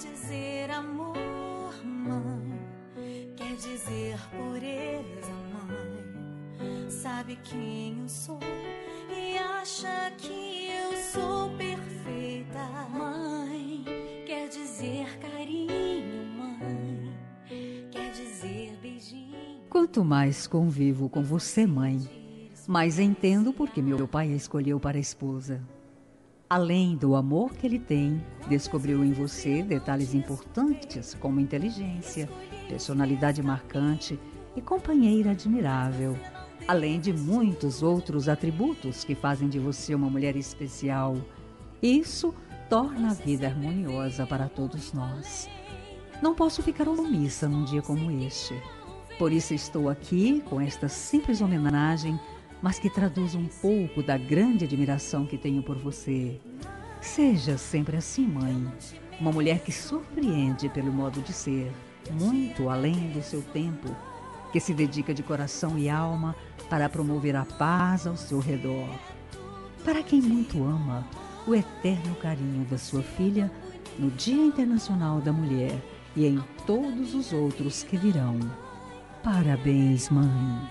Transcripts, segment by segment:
dizer amor, mãe, quer dizer pureza, mãe. Sabe quem eu sou e acha que eu sou perfeita, mãe. Quer dizer carinho, mãe, quer dizer beijinho. Quanto mais convivo com você, mãe, mais entendo por que meu pai a escolheu para a esposa. Além do amor que ele tem, descobriu em você detalhes importantes como inteligência, personalidade marcante e companheira admirável, além de muitos outros atributos que fazem de você uma mulher especial. Isso torna a vida harmoniosa para todos nós. Não posso ficar omissa num dia como este. Por isso estou aqui com esta simples homenagem, mas que traduz um pouco da grande admiração que tenho por você. Seja sempre assim, mãe. Uma mulher que surpreende pelo modo de ser, muito além do seu tempo, que se dedica de coração e alma para promover a paz ao seu redor. Para quem muito ama, o eterno carinho da sua filha no Dia Internacional da Mulher e em todos os outros que virão. Parabéns, mãe.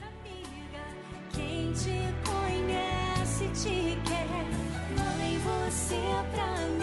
Quem te conhece te quer, mãe, você pra mim.